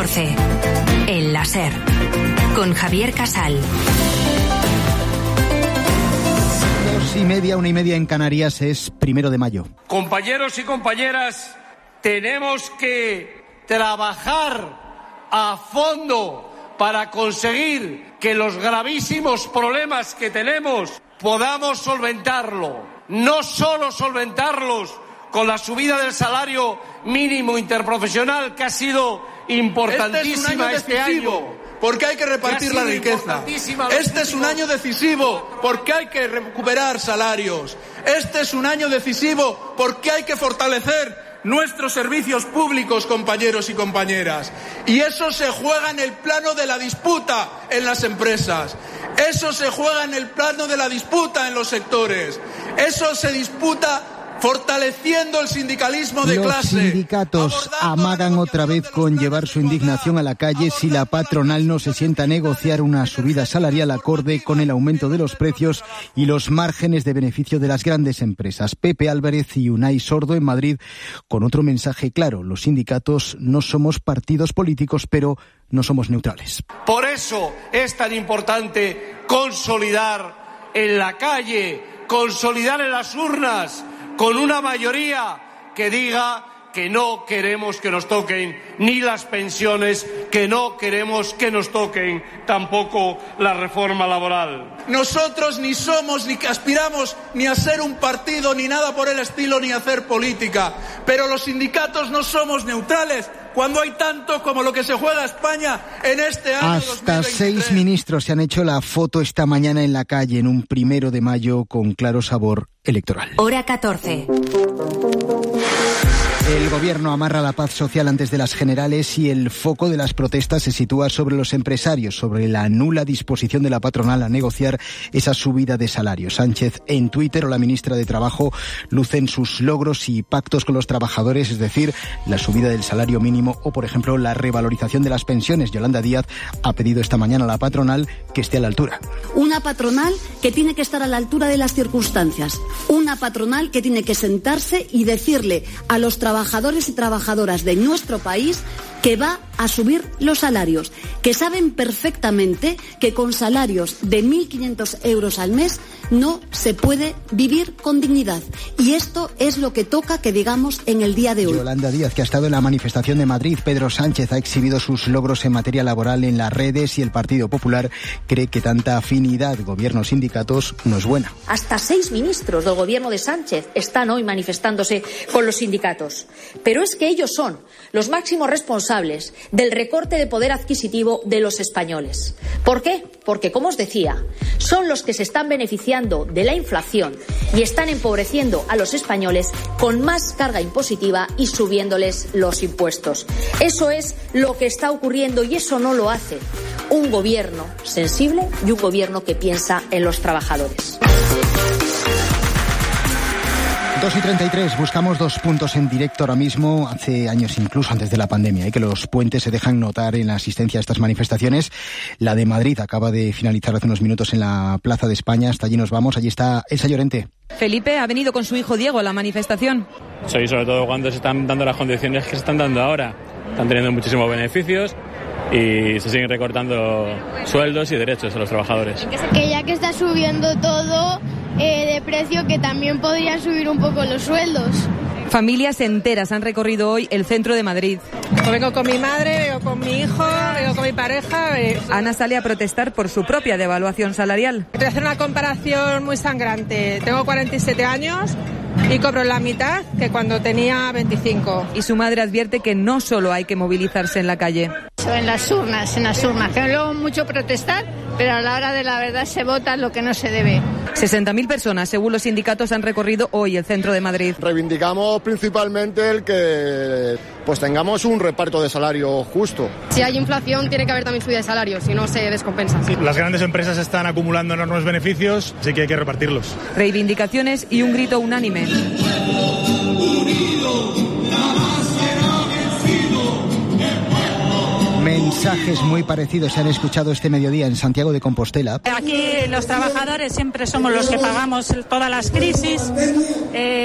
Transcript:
14. El láser. Con Javier Casal. 2:30, 1:30 en Canarias. Es 1 de mayo. Compañeros y compañeras, tenemos que trabajar a fondo para conseguir que los gravísimos problemas que tenemos podamos solventarlo. No solo solventarlos con la subida del salario mínimo interprofesional, que ha sido importantísima este año, porque hay que repartir la riqueza. Este es un año decisivo porque hay que recuperar salarios. Este es un año decisivo porque hay que fortalecer nuestros servicios públicos, compañeros y compañeras. Y eso se juega en el plano de la disputa en las empresas. Eso se juega en el plano de la disputa en los sectores. Eso se disputa fortaleciendo el sindicalismo de clase. Los sindicatos amagan otra vez con llevar su indignación a la calle si la patronal no se sienta a negociar una subida salarial acorde con el aumento de los precios y los márgenes de beneficio de las grandes empresas. Pepe Álvarez y Unai Sordo en Madrid con otro mensaje claro. Los sindicatos no somos partidos políticos, pero no somos neutrales. Por eso es tan importante consolidar en la calle, consolidar en las urnas, con una mayoría que diga que no queremos que nos toquen ni las pensiones, que no queremos que nos toquen tampoco la reforma laboral. Nosotros ni somos, ni aspiramos ni a ser un partido, ni nada por el estilo, ni a hacer política. Pero los sindicatos no somos neutrales cuando hay tanto como lo que se juega España en este año. Hasta 2023. 6 ministros se han hecho la foto esta mañana en la calle en un 1 de mayo con claro sabor electoral. Hora 14. El gobierno amarra la paz social antes de las generales y el foco de las protestas se sitúa sobre los empresarios, sobre la nula disposición de la patronal a negociar esa subida de salarios. Sánchez en Twitter o la ministra de Trabajo lucen sus logros y pactos con los trabajadores, es decir, la subida del salario mínimo o, por ejemplo, la revalorización de las pensiones. Yolanda Díaz ha pedido esta mañana a la patronal que esté a la altura. Una patronal que tiene que estar a la altura de las circunstancias. Una patronal que tiene que sentarse y decirle a los trabajadores y trabajadoras de nuestro país que va a subir los salarios, que saben perfectamente que con salarios de 1.500 euros al mes no se puede vivir con dignidad. Y esto es lo que toca que digamos en el día de hoy. Yolanda Díaz, que ha estado en la manifestación de Madrid. Pedro Sánchez ha exhibido sus logros en materia laboral en las redes y el Partido Popular cree que tanta afinidad gobierno-sindicatos no es buena. Hasta 6 ministros del gobierno de Sánchez están hoy manifestándose con los sindicatos. Pero es que ellos son los máximos responsables del recorte de poder adquisitivo de los españoles. ¿Por qué? Porque, como os decía, son los que se están beneficiando de la inflación y están empobreciendo a los españoles con más carga impositiva y subiéndoles los impuestos. Eso es lo que está ocurriendo y eso no lo hace un gobierno sensible y un gobierno que piensa en los trabajadores. 2:33, buscamos 2 puntos en directo ahora mismo, hace años incluso antes de la pandemia, que los puentes se dejan notar en la asistencia a estas manifestaciones. La de Madrid acaba de finalizar hace unos minutos en la Plaza de España, hasta allí nos vamos, allí está Elsa Llorente. Felipe ha venido con su hijo Diego a la manifestación. Sí, sobre todo cuando se están dando las condiciones que se están dando ahora. Están teniendo muchísimos beneficios y se siguen recortando sueldos y derechos a los trabajadores. Que ya que está subiendo todo de precio, que también podrían subir un poco los sueldos. Familias enteras han recorrido hoy el centro de Madrid. Vengo con mi madre, vengo con mi hijo, vengo con mi pareja. Ana sale a protestar por su propia devaluación salarial. Voy a hacer una comparación muy sangrante. Tengo 47 años y cobro la mitad que cuando tenía 25. Y su madre advierte que no solo hay que movilizarse en la calle. En las urnas, que luego mucho protestar, pero a la hora de la verdad se vota lo que no se debe. 60.000 personas, según los sindicatos, han recorrido hoy el centro de Madrid. Reivindicamos principalmente el que tengamos un reparto de salario justo. Si hay inflación, tiene que haber también subida de salario, si no se descompensa. Sí, las grandes empresas están acumulando enormes beneficios, así que hay que repartirlos. Reivindicaciones y un grito unánime. Mensajes muy parecidos se han escuchado este mediodía en Santiago de Compostela. Aquí los trabajadores siempre somos los que pagamos todas las crisis.